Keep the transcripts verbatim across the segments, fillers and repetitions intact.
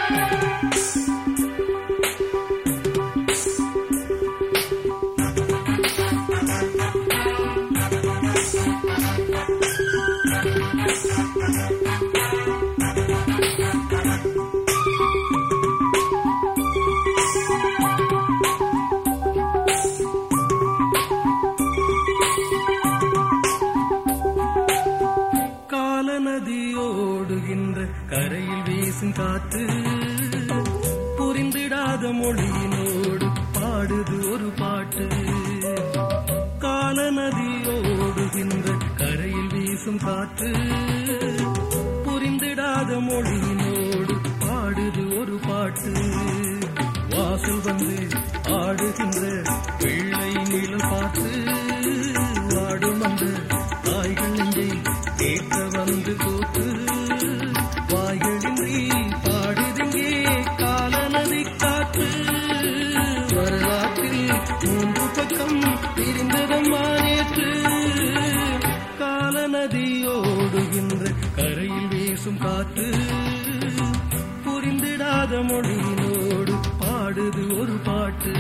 நதியோடுகின்ற கரையில் வீசும் காற்று புரிந்திடாத மொழியினோடு பாடுது ஒரு பாட்டு. கால நதியோடுகின்ற கரையில் வீசும் காற்று புரிந்திடாத மொழியினோடு பாடுது ஒரு பாட்டு. வாசல் வந்து ஆடுகின்ற பிள்ளை நிழல் பார்த்து வாடும் அந்த தாய்கள் நெஞ்சை கேட்க வந்து கோத்து வாய்களின்றி பாடுதிங்கே கால நதி காற்று. வரலாற்றில் மூன்று பக்கம் பிரிந்ததம்மா நேற்று. கால நதியோடுகின்ற கரையில் வீசும் காற்று புரிந்திடாத மொழியினோடு பாடுது ஒரு பாட்டு.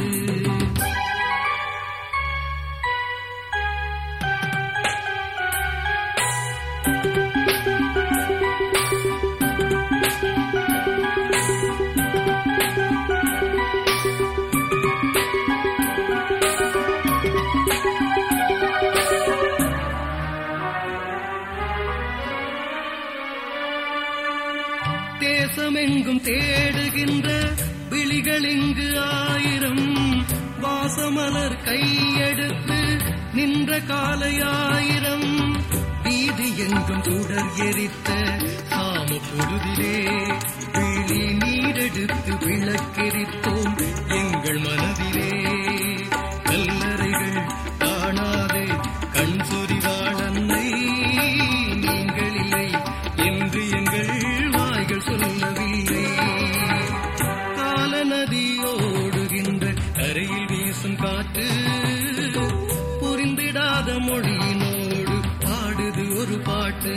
தேசமெங்கும் தேடுகின்ற விழிகள் இங்கு ஆயிரம். வாசமலர் கையெடுத்து நின்ற காலையாயிரம். வீதி எங்கும் சுடர் எரித்த சாம பொழுதிலே விழி நீரெடுத்து விளக்கெரித்தோம் எங்கள் மனதிலே. கல்லறைகள் காணாதே கண் சொரிவாள் அன்னை நீங்கள் இல்லை என்று எங்கள் வாய்கள் சொல்லவில்லை. கால நதியோடுகின்ற கரையில் வீசும் காற்று புரிந்திடாத மொழியினோடு பாடுது ஒரு பாட்டு.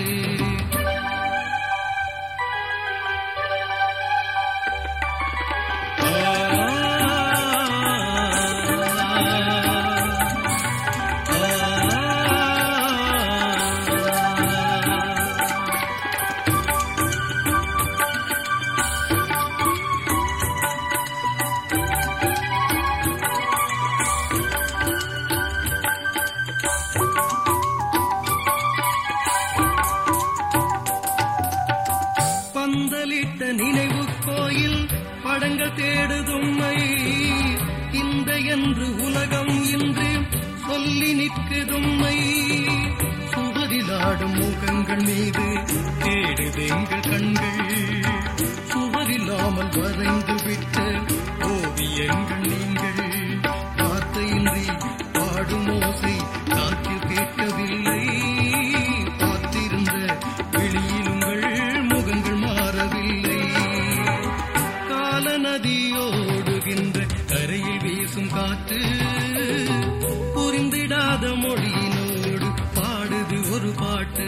பந்தலிட்ட நினைவு கோயில் படங்கள் தேடுதும்மை. இந்த என்று உலகம் இன்று சொல்லி நிற்குதும்மை. சுவரிலாடும் முகங்கள் மீது தேடுது எங்கள் கண்கள். சுவரில்லாமல் வரைந்து விட்ட ஓவியங்கள் நீங்கள். வார்த்தையின்றி பாடும் ஓசை காற்று கேட்கவில்லை. பார்த்திருந்த வெளியில் உங்கள் முகங்கள் மாறவில்லை. கால நதியோடுகின்ற கரையில் வீசும் காற்று புரிந்திடாத மொழியினோடு பாடுது ஒரு பாட்டு.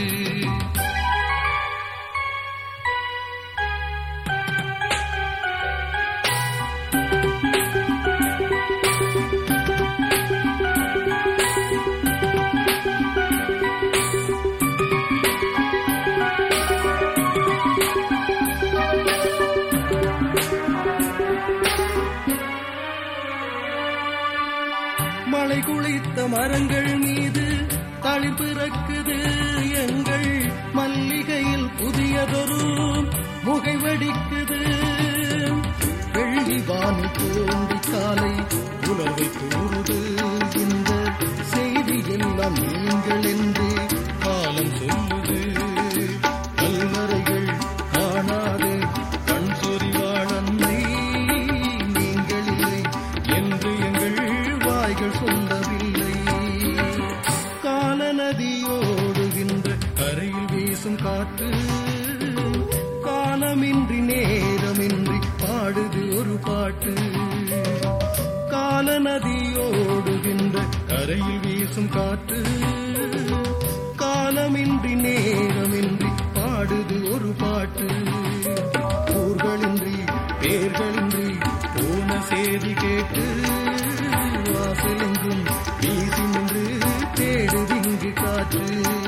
மழை குளித்த மரங்கள் மீது தளிர் பிறக்குது எங்கள் மல்லிகையில் புதியதொரு முகை வெடிக்குது. வெள்ளி வானி தோண்டி காலை உணவை கூறுது. இந்த செய்தி எல்லாம் நீங்கள் என்று காலம் சொல்லுது. கல்வரைகள் காணாது கண் சொரிவாள் அன்னை நீங்கள் இல்லை என்று எங்கள் வாய்கள் சொல்லவில்லை. கால நதியோடுகின்ற கரையில் வீசும் காற்று காலமின்றி நேரமின்றி பாடுது ஒரு பாட்டு. கால நதியோடுகின்ற கரையில் வீசும் காற்று காலமின்றி நேரமின்றி பாடுது ஒரு பாட்டு. சேதி கேட்டு வாசலெங்கும் வீசி நின்று தேடுதிங்கு காற்று.